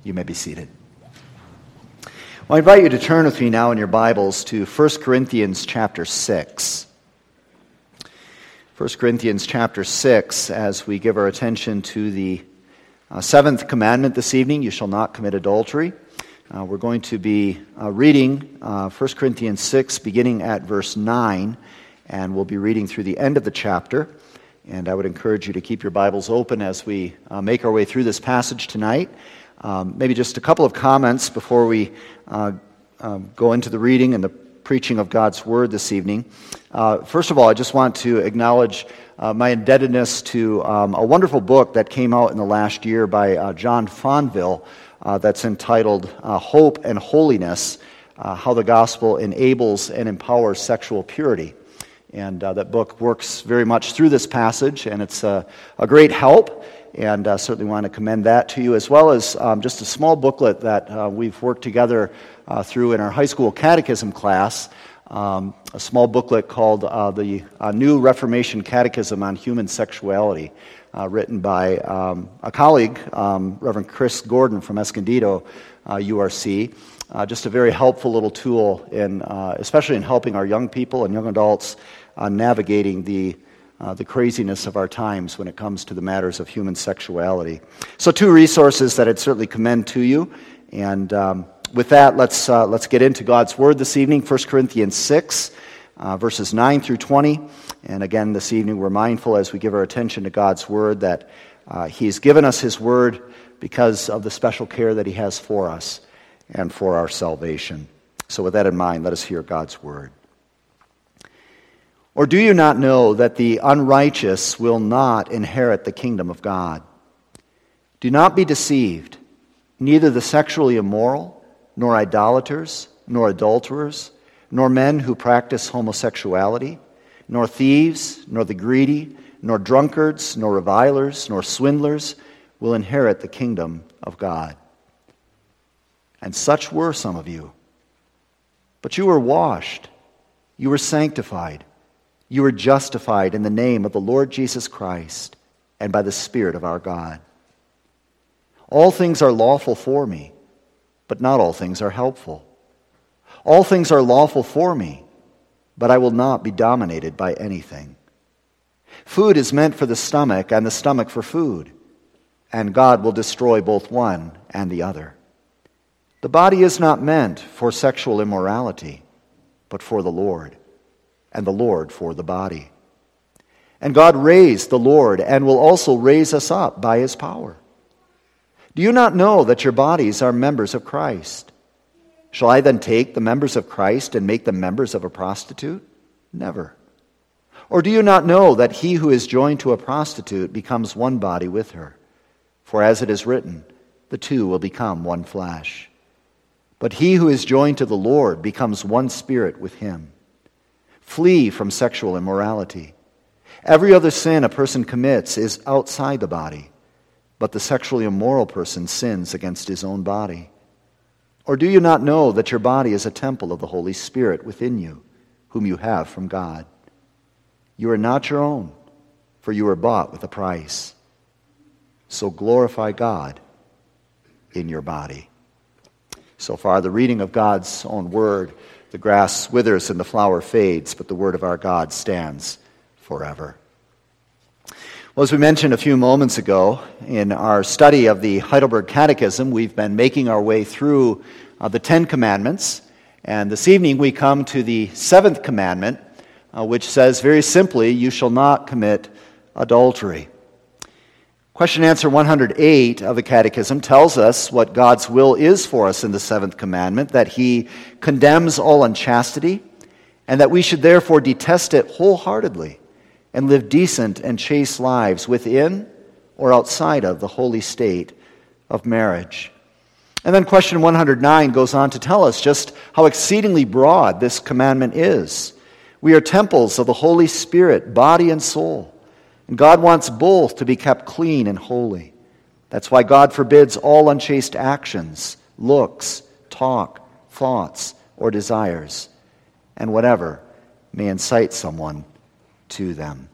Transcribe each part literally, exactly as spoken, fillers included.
You may be seated. Well, I invite you to turn with me now in your Bibles to First Corinthians chapter six. First Corinthians chapter six, as we give our attention to the uh, seventh commandment this evening, you shall not commit adultery. Uh, we're going to be uh, reading uh, First Corinthians six, beginning at verse nine, and we'll be reading through the end of the chapter. And I would encourage you to keep your Bibles open as we uh, make our way through this passage tonight. Um, maybe just a couple of comments before we uh, um, go into the reading and the preaching of God's Word this evening. Uh, first of all, I just want to acknowledge uh, my indebtedness to um, a wonderful book that came out in the last year by uh, John Fonville uh, that's entitled uh, Hope and Holiness, uh, How the Gospel Enables and Empowers Sexual Purity. And uh, that book works very much through this passage, and it's uh, a great help. And uh, certainly want to commend that to you, as well as um, just a small booklet that uh, we've worked together uh, through in our high school catechism class, um, a small booklet called uh, the uh, New Reformation Catechism on Human Sexuality, uh, written by um, a colleague, um, Reverend Chris Gordon from Escondido, uh, U R C. Uh, just a very helpful little tool, in, uh, especially in helping our young people and young adults uh, navigating the Uh, the craziness of our times when it comes to the matters of human sexuality. So two resources that I'd certainly commend to you. And um, with that, let's uh, let's get into God's Word this evening. First Corinthians six, uh, verses nine through twenty. And again, this evening we're mindful as we give our attention to God's Word that uh, He's given us His Word because of the special care that He has for us and for our salvation. So with that in mind, let us hear God's Word. Or do you not know that the unrighteous will not inherit the kingdom of God? Do not be deceived. Neither the sexually immoral, nor idolaters, nor adulterers, nor men who practice homosexuality, nor thieves, nor the greedy, nor drunkards, nor revilers, nor swindlers will inherit the kingdom of God. And such were some of you. But you were washed, you were sanctified, you are justified in the name of the Lord Jesus Christ and by the Spirit of our God. All things are lawful for me, but not all things are helpful. All things are lawful for me, but I will not be dominated by anything. Food is meant for the stomach, and the stomach for food, and God will destroy both one and the other. The body is not meant for sexual immorality, but for the Lord, and the Lord for the body. And God raised the Lord and will also raise us up by His power. Do you not know that your bodies are members of Christ? Shall I then take the members of Christ and make them members of a prostitute? Never. Or do you not know that he who is joined to a prostitute becomes one body with her? For as it is written, the two will become one flesh. But he who is joined to the Lord becomes one spirit with Him. Flee from sexual immorality. Every other sin a person commits is outside the body, but the sexually immoral person sins against his own body. Or do you not know that your body is a temple of the Holy Spirit within you, whom you have from God? You are not your own, for you were bought with a price. So glorify God in your body. So far, the reading of God's own word. The grass withers and the flower fades, but the word of our God stands forever. Well, as we mentioned a few moments ago, in our study of the Heidelberg Catechism, we've been making our way through uh, the Ten Commandments. And this evening we come to the seventh commandment, uh, which says very simply, you shall not commit adultery. Question answer one hundred eight of the Catechism tells us what God's will is for us in the seventh commandment, that He condemns all unchastity, and that we should therefore detest it wholeheartedly and live decent and chaste lives within or outside of the holy state of marriage. And then question one hundred nine goes on to tell us just how exceedingly broad this commandment is. We are temples of the Holy Spirit, body and soul. And God wants both to be kept clean and holy. That's why God forbids all unchaste actions, looks, talk, thoughts, or desires, and whatever may incite someone to them.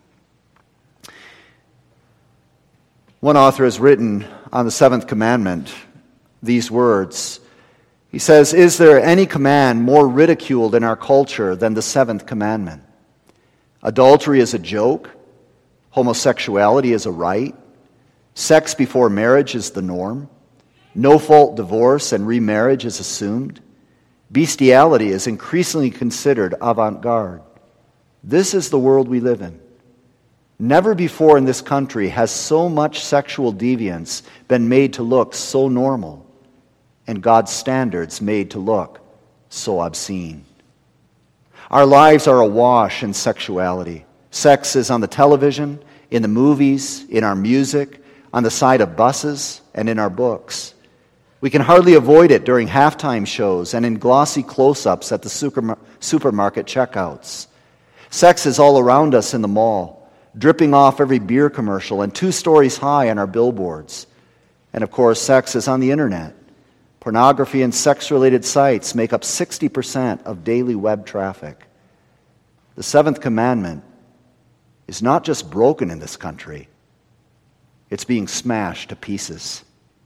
One author has written on the seventh commandment these words. He says, "Is there any command more ridiculed in our culture than the seventh commandment? Adultery is a joke. Homosexuality is a right. Sex before marriage is the norm. No-fault divorce and remarriage is assumed. Bestiality is increasingly considered avant-garde. This is the world we live in. Never before in this country has so much sexual deviance been made to look so normal, and God's standards made to look so obscene. Our lives are awash in sexuality. Sex is on the television, in the movies, in our music, on the side of buses, and in our books. We can hardly avoid it during halftime shows and in glossy close-ups at the super, supermarket checkouts. Sex is all around us in the mall, dripping off every beer commercial and two stories high on our billboards. And of course, sex is on the internet. Pornography and sex-related sites make up sixty percent of daily web traffic. The seventh commandment is not just broken in this country, it's being smashed to pieces.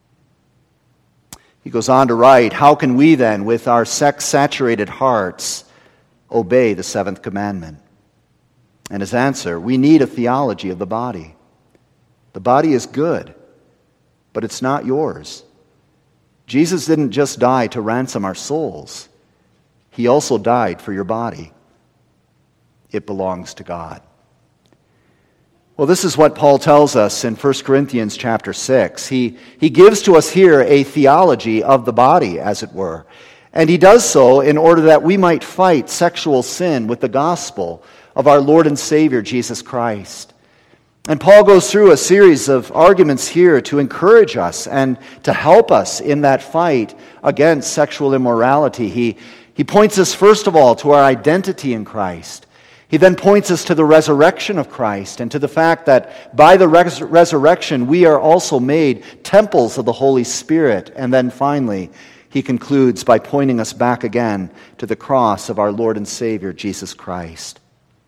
He goes on to write, how can we then, with our sex-saturated hearts, obey the seventh commandment? And his answer, we need a theology of the body. The body is good, but it's not yours. Jesus didn't just die to ransom our souls. He also died for your body. It belongs to God. Well, this is what Paul tells us in First Corinthians chapter six. He, he gives to us here a theology of the body, as it were. And he does so in order that we might fight sexual sin with the gospel of our Lord and Savior, Jesus Christ. And Paul goes through a series of arguments here to encourage us and to help us in that fight against sexual immorality. He, he points us, first of all, to our identity in Christ. He then points us to the resurrection of Christ and to the fact that by the res- resurrection we are also made temples of the Holy Spirit. And then finally, he concludes by pointing us back again to the cross of our Lord and Savior, Jesus Christ.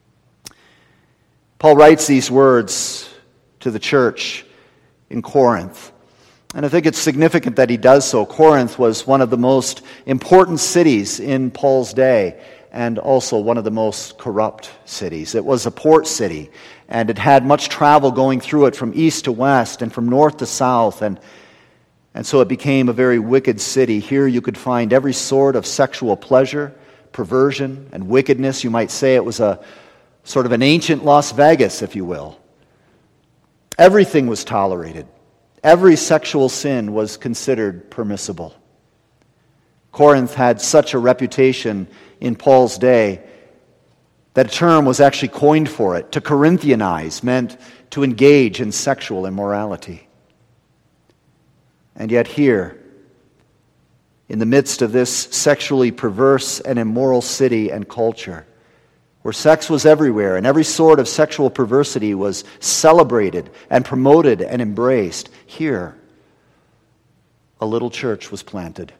Paul writes these words to the church in Corinth. And I think it's significant that he does so. Corinth was one of the most important cities in Paul's day, and also one of the most corrupt cities. It was a port city, and it had much travel going through it from east to west and from north to south, and, and so it became a very wicked city. Here you could find every sort of sexual pleasure, perversion, and wickedness. You might say it was a sort of an ancient Las Vegas, if you will. Everything was tolerated. Every sexual sin was considered permissible. Corinth had such a reputation in Paul's day that a term was actually coined for it. To Corinthianize meant to engage in sexual immorality. And yet here, in the midst of this sexually perverse and immoral city and culture, where sex was everywhere and every sort of sexual perversity was celebrated and promoted and embraced, here, a little church was planted.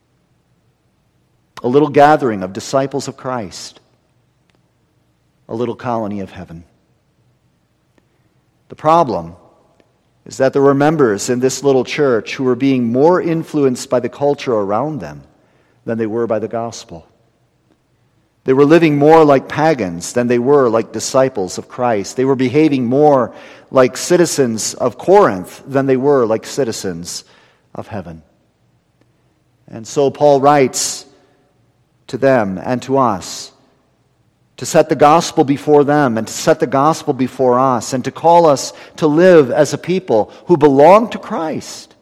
A little gathering of disciples of Christ. A little colony of heaven. The problem is that there were members in this little church who were being more influenced by the culture around them than they were by the gospel. They were living more like pagans than they were like disciples of Christ. They were behaving more like citizens of Corinth than they were like citizens of heaven. And so Paul writes to them and to us to set the gospel before them and to set the gospel before us and to call us to live as a people who belong to Christ.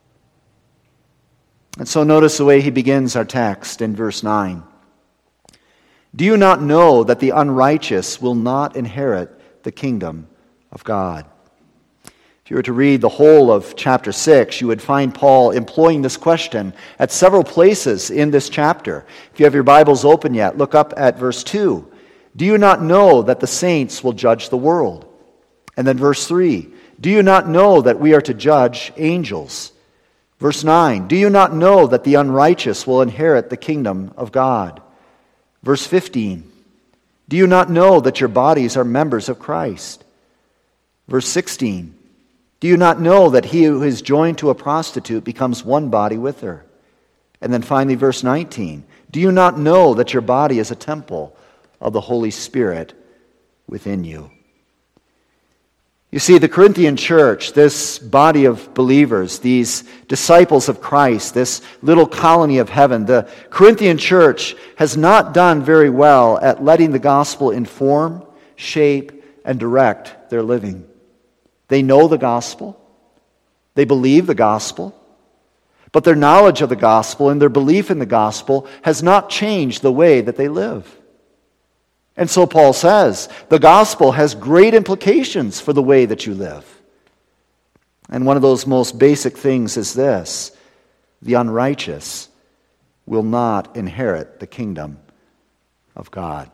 And so notice the way he begins our text in verse nine. Do you not know that the unrighteous will not inherit the kingdom of God? If you were to read the whole of chapter six, you would find Paul employing this question at several places in this chapter. If you have your Bibles open yet, look up at verse two. Do you not know that the saints will judge the world? And then verse three. Do you not know that we are to judge angels? Verse nine. Do you not know that the unrighteous will inherit the kingdom of God? Verse fifteen. Do you not know that your bodies are members of Christ? Verse sixteen. Do you not know that he who is joined to a prostitute becomes one body with her? And then finally, verse nineteen. Do you not know that your body is a temple of the Holy Spirit within you? You see, the Corinthian church, this body of believers, these disciples of Christ, this little colony of heaven, the Corinthian church has not done very well at letting the gospel inform, shape, and direct their living. They know the gospel. They believe the gospel. But their knowledge of the gospel and their belief in the gospel has not changed the way that they live. And so Paul says, the gospel has great implications for the way that you live. And one of those most basic things is this: the unrighteous will not inherit the kingdom of God.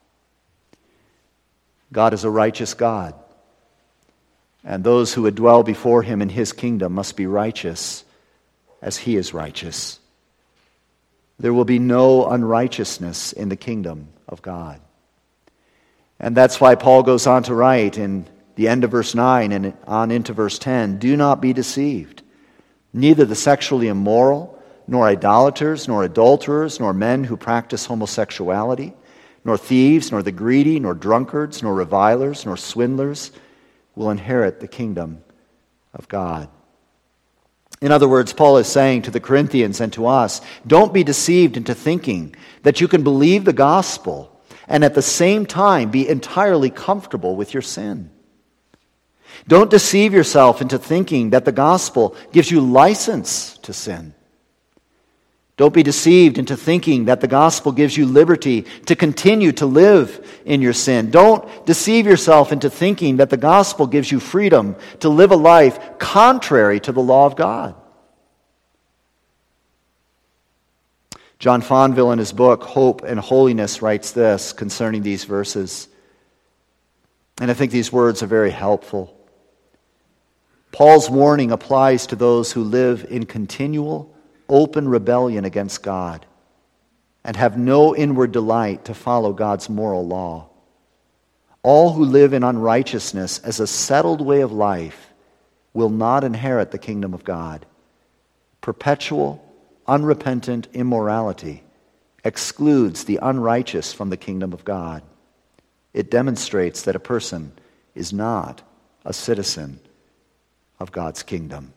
God is a righteous God, and those who would dwell before him in his kingdom must be righteous as he is righteous. There will be no unrighteousness in the kingdom of God. And that's why Paul goes on to write in the end of verse nine and on into verse ten, do not be deceived. Neither the sexually immoral, nor idolaters, nor adulterers, nor men who practice homosexuality, nor thieves, nor the greedy, nor drunkards, nor revilers, nor swindlers will inherit the kingdom of God. In other words, Paul is saying to the Corinthians and to us, don't be deceived into thinking that you can believe the gospel and at the same time be entirely comfortable with your sin. Don't deceive yourself into thinking that the gospel gives you license to sin. Don't be deceived into thinking that the gospel gives you liberty to continue to live in your sin. Don't deceive yourself into thinking that the gospel gives you freedom to live a life contrary to the law of God. John Fonville, in his book, Hope and Holiness, writes this concerning these verses. And I think these words are very helpful. Paul's warning applies to those who live in continual, open rebellion against God and have no inward delight to follow God's moral law. All who live in unrighteousness as a settled way of life will not inherit the kingdom of God. Perpetual, unrepentant immorality excludes the unrighteous from the kingdom of God. It demonstrates that a person is not a citizen of God's kingdom.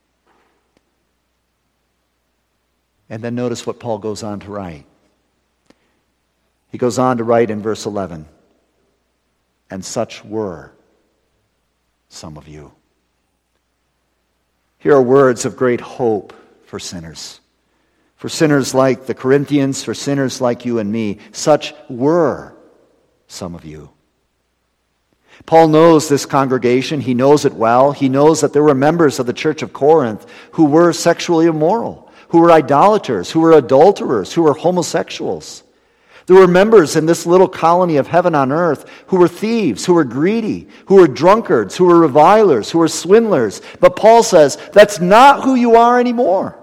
And then notice what Paul goes on to write. He goes on to write in verse eleven, and such were some of you. Here are words of great hope for sinners. For sinners like the Corinthians, for sinners like you and me, such were some of you. Paul knows this congregation. He knows it well. He knows that there were members of the church of Corinth who were sexually immoral, who were idolaters, who were adulterers, who were homosexuals. There were members in this little colony of heaven on earth who were thieves, who were greedy, who were drunkards, who were revilers, who were swindlers. But Paul says, that's not who you are anymore.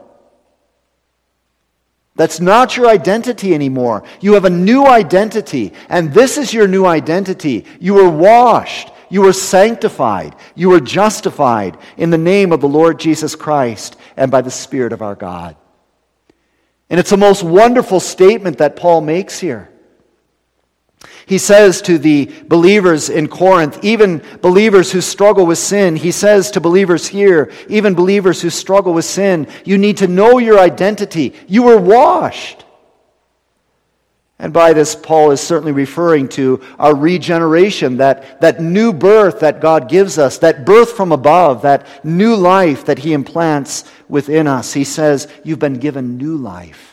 That's not your identity anymore. You have a new identity, and this is your new identity. You were washed, you were sanctified, you were justified in the name of the Lord Jesus Christ and by the Spirit of our God. And it's a most wonderful statement that Paul makes here. He says to the believers in Corinth, even believers who struggle with sin, he says to believers here, even believers who struggle with sin, you need to know your identity. You were washed. And by this, Paul is certainly referring to our regeneration, that, that new birth that God gives us, that birth from above, that new life that he implants within us. He says, you've been given new life.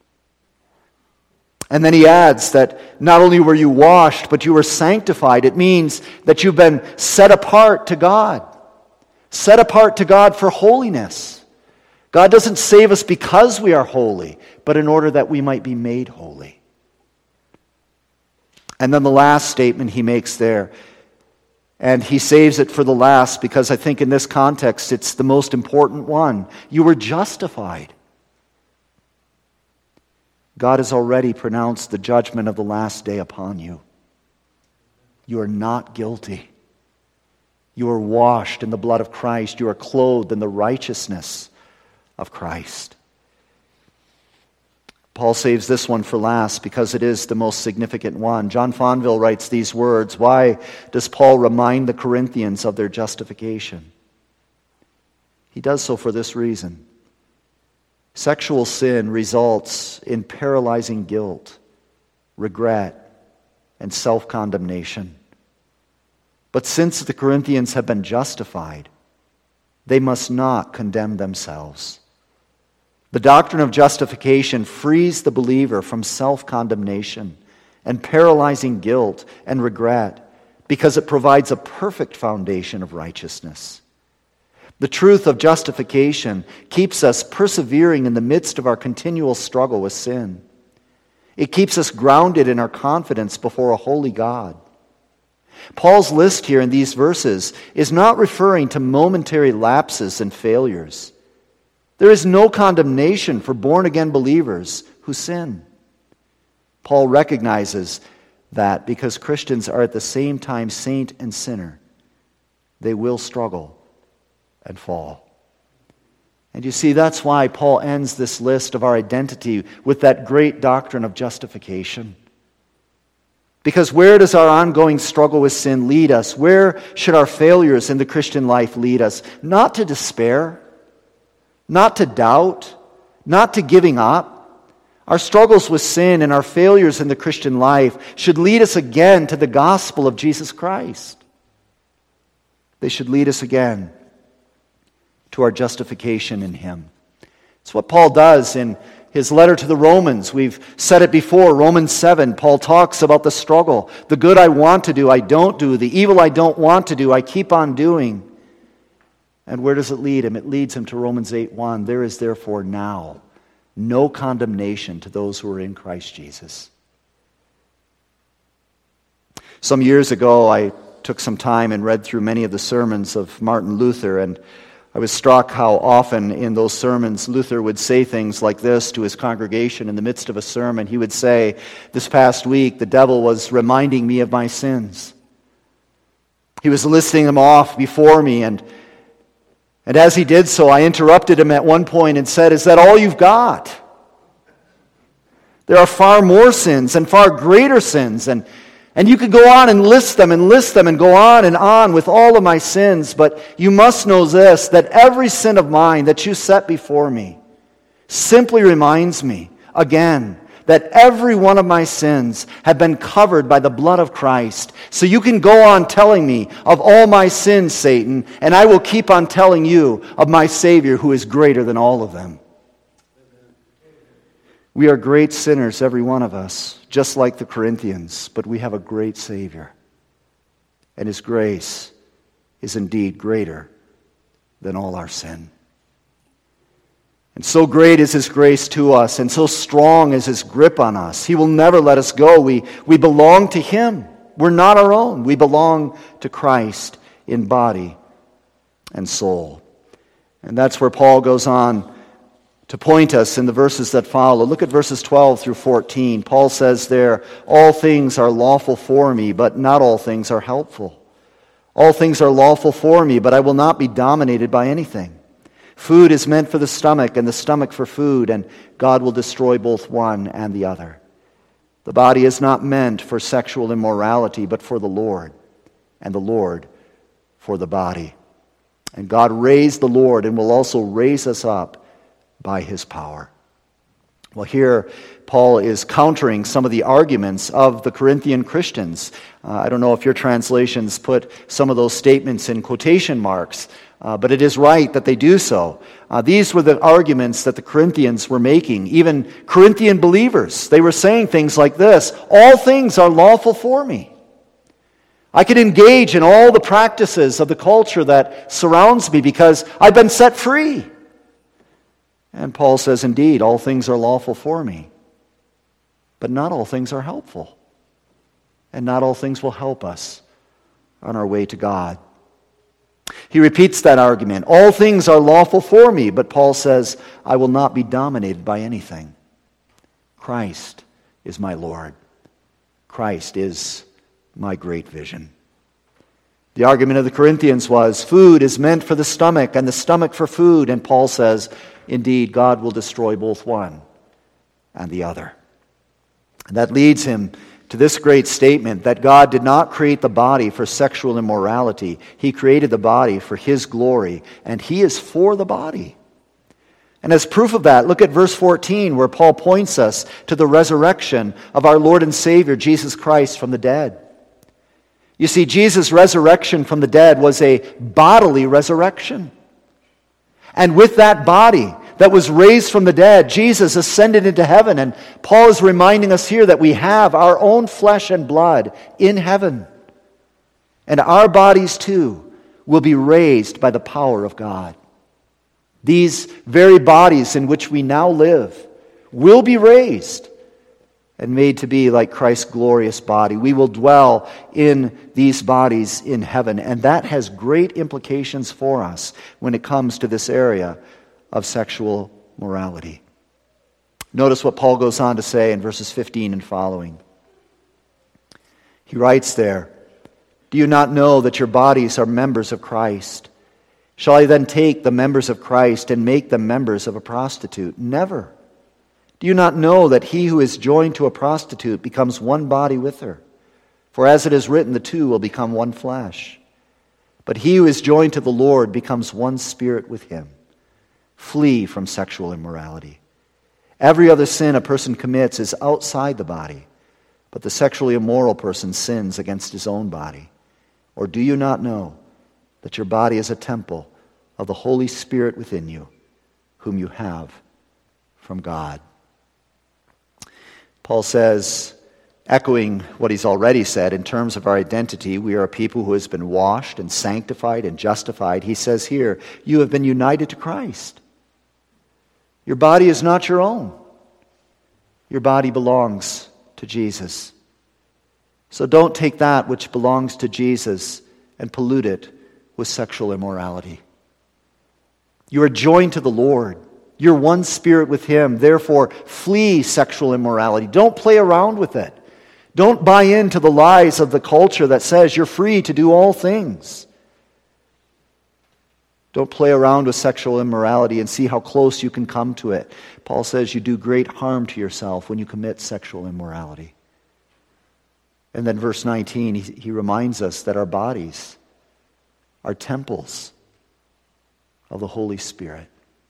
And then he adds that not only were you washed, but you were sanctified. It means that you've been set apart to God. Set apart to God for holiness. God doesn't save us because we are holy, but in order that we might be made holy. And then the last statement he makes there, and he saves it for the last because I think in this context it's the most important one. You were justified. God has already pronounced the judgment of the last day upon you. You are not guilty. You are washed in the blood of Christ. You are clothed in the righteousness of Christ. Paul saves this one for last because it is the most significant one. John Fonville writes these words. Why does Paul remind the Corinthians of their justification? He does so for this reason. Sexual sin results in paralyzing guilt, regret, and self-condemnation. But since the Corinthians have been justified, they must not condemn themselves. The doctrine of justification frees the believer from self-condemnation and paralyzing guilt and regret because it provides a perfect foundation of righteousness. The truth of justification keeps us persevering in the midst of our continual struggle with sin. It keeps us grounded in our confidence before a holy God. Paul's list here in these verses is not referring to momentary lapses and failures. There is no condemnation for born-again believers who sin. Paul recognizes that because Christians are at the same time saint and sinner, they will struggle and fall. And you see, that's why Paul ends this list of our identity with that great doctrine of justification. Because where does our ongoing struggle with sin lead us? Where should our failures in the Christian life lead us? Not to despair, not to doubt, not to giving up. Our struggles with sin and our failures in the Christian life should lead us again to the gospel of Jesus Christ. They should lead us again to our justification in Him. It's what Paul does in his letter to the Romans. We've said it before, Romans seven, Paul talks about the struggle. The good I want to do, I don't do. The evil I don't want to do, I keep on doing. And where does it lead him? It leads him to Romans eight one. There is therefore now no condemnation to those who are in Christ Jesus. Some years ago, I took some time and read through many of the sermons of Martin Luther, and I was struck how often in those sermons Luther would say things like this to his congregation in the midst of a sermon. He would say, this past week, the devil was reminding me of my sins. He was listing them off before me, and And as he did so, I interrupted him at one point and said, is that all you've got? There are far more sins and far greater sins. And, and you could go on and list them and list them and go on and on with all of my sins. But you must know this, that every sin of mine that you set before me simply reminds me again that every one of my sins have been covered by the blood of Christ. So you can go on telling me of all my sins, Satan, and I will keep on telling you of my Savior who is greater than all of them. We are great sinners, every one of us, just like the Corinthians, but we have a great Savior. And His grace is indeed greater than all our sin. And so great is His grace to us, and so strong is His grip on us. He will never let us go. We, we belong to Him. We're not our own. We belong to Christ in body and soul. And that's where Paul goes on to point us in the verses that follow. Look at verses twelve through fourteen. Paul says there, all things are lawful for me, but not all things are helpful. All things are lawful for me, but I will not be dominated by anything. Food is meant for the stomach, and the stomach for food, and God will destroy both one and the other. The body is not meant for sexual immorality, but for the Lord, and the Lord for the body. And God raised the Lord and will also raise us up by His power. Well, here Paul is countering some of the arguments of the Corinthian Christians. Uh, I don't know if your translations put some of those statements in quotation marks, Uh, but it is right that they do so. Uh, these were the arguments that the Corinthians were making, even Corinthian believers. They were saying things like this, all things are lawful for me. I can engage in all the practices of the culture that surrounds me because I've been set free. And Paul says, indeed, all things are lawful for me, but not all things are helpful. And not all things will help us on our way to God. He repeats that argument. All things are lawful for me, but Paul says, I will not be dominated by anything. Christ is my Lord. Christ is my great vision. The argument of the Corinthians was, food is meant for the stomach and the stomach for food. And Paul says, indeed, God will destroy both one and the other. And that leads him to this great statement that God did not create the body for sexual immorality. He created the body for His glory, and He is for the body. And as proof of that, look at verse fourteen, where Paul points us to the resurrection of our Lord and Savior, Jesus Christ, from the dead. You see, Jesus' resurrection from the dead was a bodily resurrection. And with that body that was raised from the dead, Jesus ascended into heaven. And Paul is reminding us here that we have our own flesh and blood in heaven. And our bodies too will be raised by the power of God. These very bodies in which we now live will be raised and made to be like Christ's glorious body. We will dwell in these bodies in heaven, and that has great implications for us when it comes to this area of sexual morality. Notice what Paul goes on to say in verses fifteen and following. He writes there, "Do you not know that your bodies are members of Christ? Shall I then take the members of Christ and make them members of a prostitute? Never. Do you not know that he who is joined to a prostitute becomes one body with her? For as it is written, the two will become one flesh. But he who is joined to the Lord becomes one spirit with Him. Flee from sexual immorality. Every other sin a person commits is outside the body, but the sexually immoral person sins against his own body. Or do you not know that your body is a temple of the Holy Spirit within you, whom you have from God?" Paul says, echoing what he's already said in terms of our identity, we are a people who has been washed and sanctified and justified. He says here, you have been united to Christ. Your body is not your own. Your body belongs to Jesus. So don't take that which belongs to Jesus and pollute it with sexual immorality. You are joined to the Lord. You're one spirit with Him. Therefore, flee sexual immorality. Don't play around with it. Don't buy into the lies of the culture that says you're free to do all things. Don't play around with sexual immorality and see how close you can come to it. Paul says you do great harm to yourself when you commit sexual immorality. And then verse nineteen, he, he reminds us that our bodies are temples of the Holy Spirit.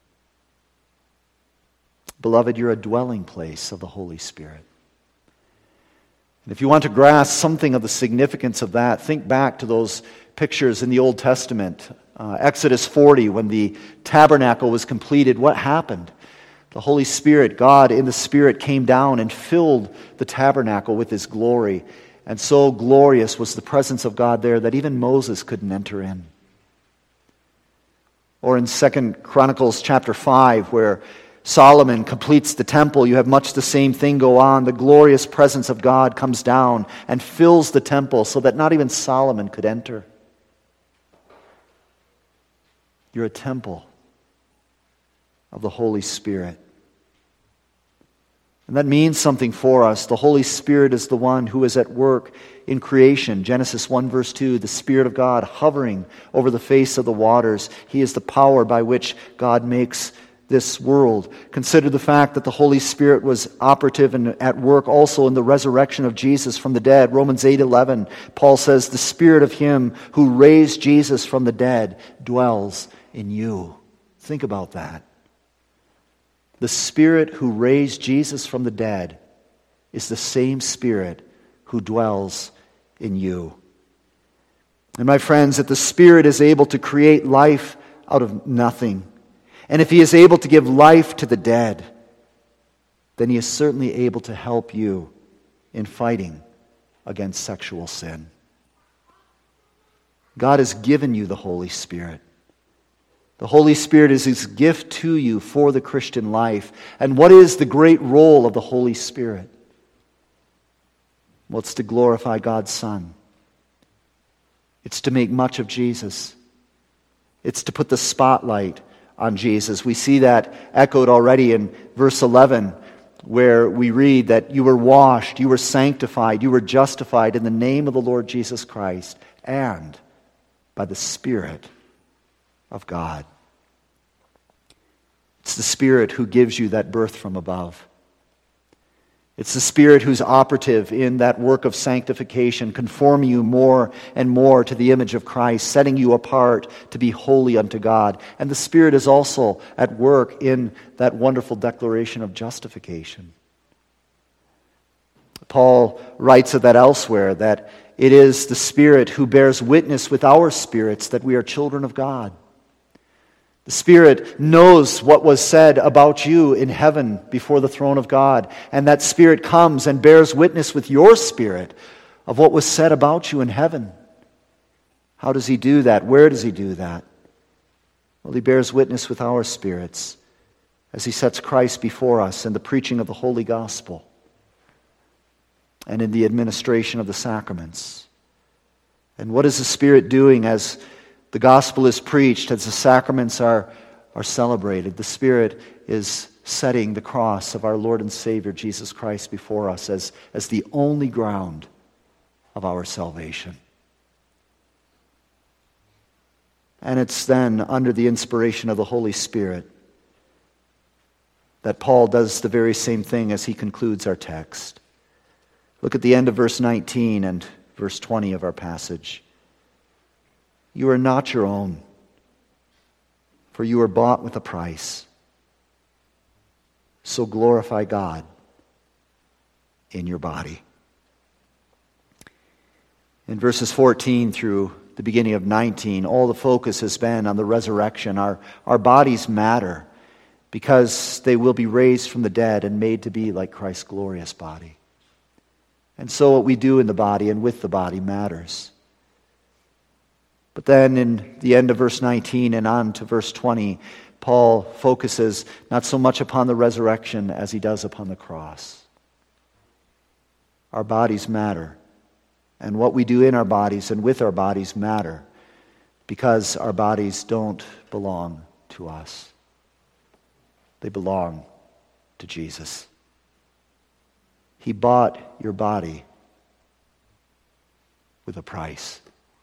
Beloved, you're a dwelling place of the Holy Spirit. And if you want to grasp something of the significance of that, think back to those pictures in the Old Testament. Uh, Exodus forty, when the tabernacle was completed, what happened? The Holy Spirit, God in the Spirit, came down and filled the tabernacle with His glory. And so glorious was the presence of God there that even Moses couldn't enter in. Or in Second Chronicles chapter five, where Solomon completes the temple, you have much the same thing go on. The glorious presence of God comes down and fills the temple so that not even Solomon could enter. You're a temple of the Holy Spirit. And that means something for us. The Holy Spirit is the one who is at work in creation. Genesis one verse two, the Spirit of God hovering over the face of the waters. He is the power by which God makes this world. Consider the fact that the Holy Spirit was operative and at work also in the resurrection of Jesus from the dead. Romans eight eleven, Paul says, the Spirit of Him who raised Jesus from the dead dwells in you. Think about that. The Spirit who raised Jesus from the dead is the same Spirit who dwells in you. And my friends, that the Spirit is able to create life out of nothing, and if He is able to give life to the dead, then He is certainly able to help you in fighting against sexual sin. God has given you the Holy Spirit. The Holy Spirit is His gift to you for the Christian life. And what is the great role of the Holy Spirit? Well, it's to glorify God's Son. It's to make much of Jesus. It's to put the spotlight on Jesus. We see that echoed already in verse eleven, where we read that you were washed, you were sanctified, you were justified in the name of the Lord Jesus Christ and by the Spirit of God. It's the Spirit who gives you that birth from above. It's the Spirit who's operative in that work of sanctification, conforming you more and more to the image of Christ, setting you apart to be holy unto God. And the Spirit is also at work in that wonderful declaration of justification. Paul writes of that elsewhere, that it is the Spirit who bears witness with our spirits that we are children of God. The Spirit knows what was said about you in heaven before the throne of God, and that Spirit comes and bears witness with your spirit of what was said about you in heaven. How does He do that? Where does He do that? Well, He bears witness with our spirits as He sets Christ before us in the preaching of the Holy Gospel and in the administration of the sacraments. And what is the Spirit doing as the gospel is preached, as the sacraments are, are celebrated? The Spirit is setting the cross of our Lord and Savior Jesus Christ before us as, as the only ground of our salvation. And it's then under the inspiration of the Holy Spirit that Paul does the very same thing as he concludes our text. Look at the end of verse nineteen and verse twenty of our passage. You are not your own, for you were bought with a price. So glorify God in your body. In verses fourteen through the beginning of nineteen, all the focus has been on the resurrection. Our, our bodies matter because they will be raised from the dead and made to be like Christ's glorious body. And so what we do in the body and with the body matters. But then in the end of verse nineteen and on to verse twenty, Paul focuses not so much upon the resurrection as he does upon the cross. Our bodies matter. And what we do in our bodies and with our bodies matter because our bodies don't belong to us. They belong to Jesus. He bought your body with a price.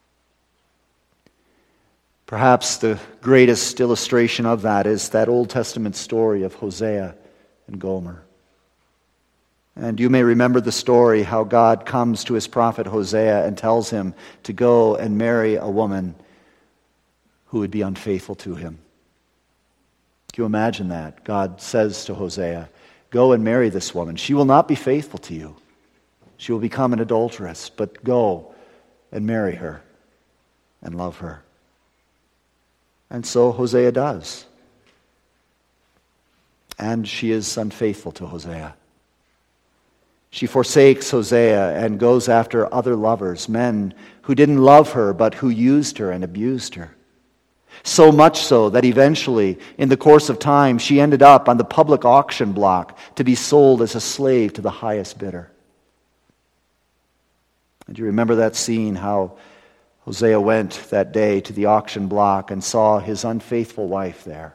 Perhaps the greatest illustration of that is that Old Testament story of Hosea and Gomer. And you may remember the story how God comes to his prophet Hosea and tells him to go and marry a woman who would be unfaithful to him. Can you imagine that? God says to Hosea, go and marry this woman. She will not be faithful to you. She will become an adulteress, but go and marry her and love her. And so Hosea does. And she is unfaithful to Hosea. She forsakes Hosea and goes after other lovers, men who didn't love her but who used her and abused her. So much so that eventually, in the course of time, she ended up on the public auction block to be sold as a slave to the highest bidder. And you remember that scene, how Hosea went that day to the auction block and saw his unfaithful wife there,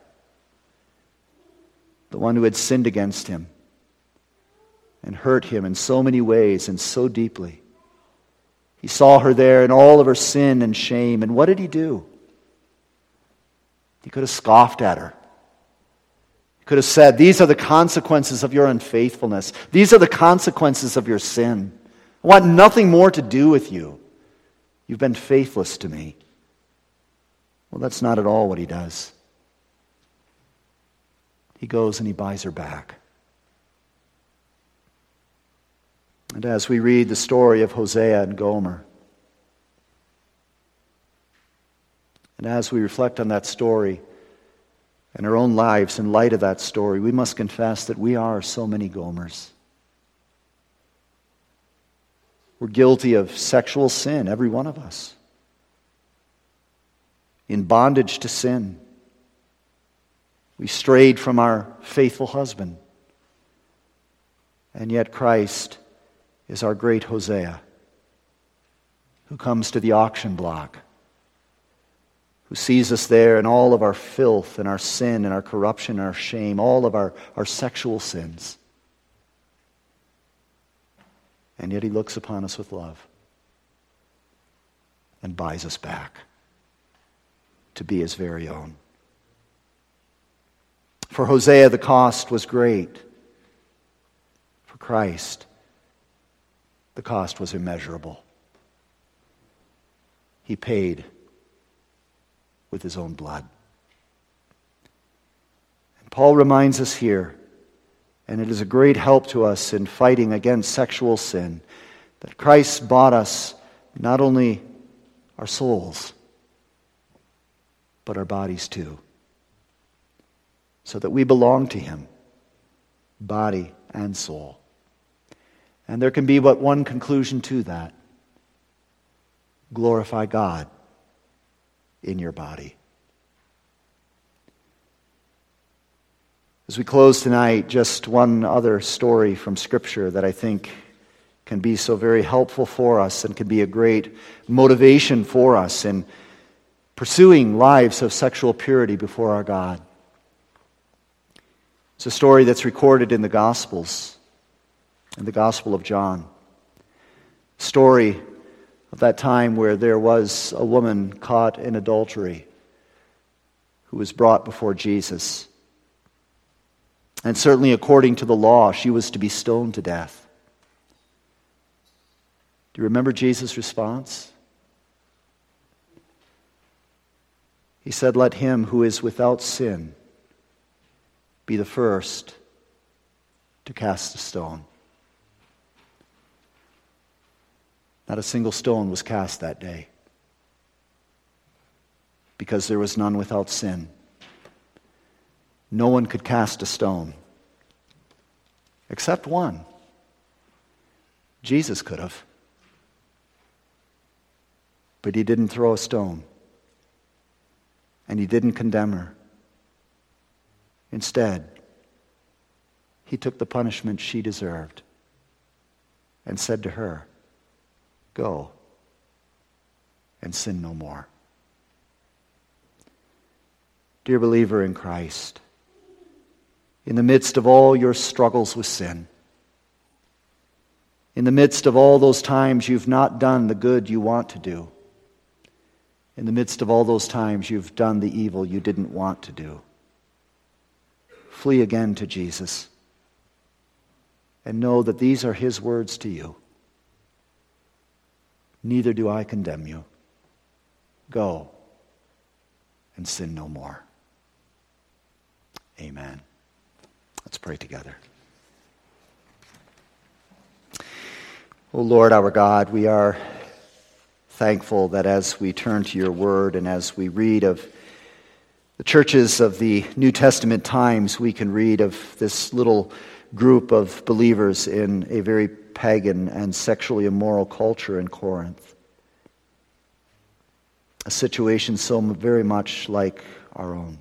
the one who had sinned against him and hurt him in so many ways and so deeply. He saw her there in all of her sin and shame, and what did he do? He could have scoffed at her. He could have said, these are the consequences of your unfaithfulness. These are the consequences of your sin. I want nothing more to do with you. You've been faithless to me. Well, that's not at all what he does. He goes and he buys her back. And as we read the story of Hosea and Gomer, and as we reflect on that story and our own lives in light of that story, we must confess that we are so many Gomers. We're guilty of sexual sin, every one of us. In bondage to sin. We strayed from our faithful husband. And yet Christ is our great Hosea, who comes to the auction block, who sees us there in all of our filth and our sin and our corruption and our shame, all of our, our sexual sins. And yet he looks upon us with love and buys us back. to be his very own. For Hosea, the cost was great. For Christ, the cost was immeasurable. He paid with his own blood. And Paul reminds us here, and it is a great help to us in fighting against sexual sin, that Christ bought us not only our souls, but our bodies too, so that we belong to him, body and soul. And there can be but one conclusion to that: glorify God in your body. As we close tonight, just one other story from Scripture that I think can be so very helpful for us and can be a great motivation for us in pursuing lives of sexual purity before our God. It's a story that's recorded in the Gospels, in the Gospel of John. Story of that time where there was a woman caught in adultery who was brought before Jesus. And certainly according to the law, she was to be stoned to death. Do you remember Jesus' response? He said, "Let him who is without sin be the first to cast a stone." Not a single stone was cast that day, because there was none without sin. No one could cast a stone, except one. Jesus could have. But he didn't throw a stone, and he didn't condemn her. Instead, he took the punishment she deserved and said to her, "Go and sin no more." Dear believer in Christ, in the midst of all your struggles with sin, in the midst of all those times you've not done the good you want to do, in the midst of all those times you've done the evil you didn't want to do, flee again to Jesus and know that these are his words to you. "Neither do I condemn you. Go and sin no more." Amen. Let's pray together. O Lord, our God, we are thankful that as we turn to your word and as we read of the churches of the New Testament times, we can read of this little group of believers in a very pagan and sexually immoral culture in Corinth. A situation so very much like our own.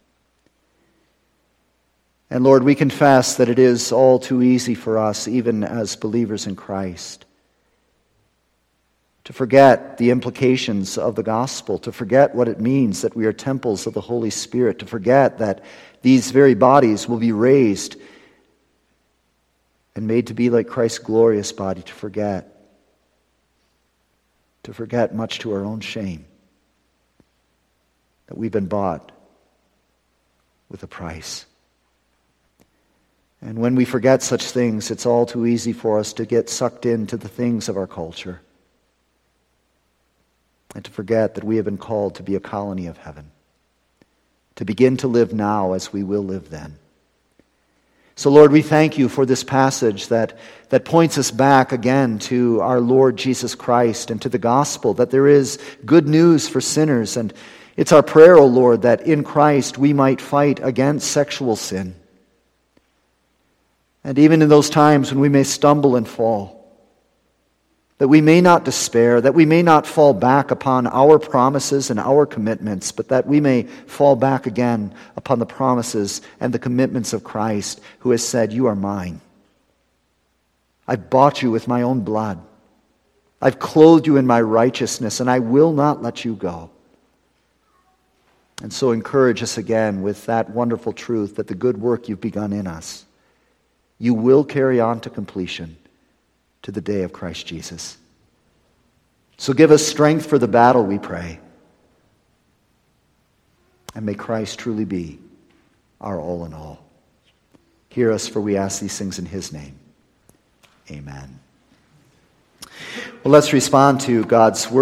And Lord, we confess that it is all too easy for us, even as believers in Christ, to forget the implications of the gospel, to forget what it means that we are temples of the Holy Spirit, to forget that these very bodies will be raised and made to be like Christ's glorious body, to forget, to forget much to our own shame, that we've been bought with a price. And when we forget such things, it's all too easy for us to get sucked into the things of our culture and to forget that we have been called to be a colony of heaven, to begin to live now as we will live then. So Lord, we thank you for this passage that, that points us back again to our Lord Jesus Christ and to the gospel, that there is good news for sinners. And it's our prayer, O Lord, that in Christ we might fight against sexual sin. And even in those times when we may stumble and fall, that we may not despair, that we may not fall back upon our promises and our commitments, but that we may fall back again upon the promises and the commitments of Christ, who has said, "You are mine. I've bought you with my own blood. I've clothed you in my righteousness, and I will not let you go." And so encourage us again with that wonderful truth that the good work you've begun in us, you will carry on to completion to the day of Christ Jesus. So give us strength for the battle, we pray. And may Christ truly be our all in all. Hear us, for we ask these things in his name. Amen. Well, let's respond to God's word.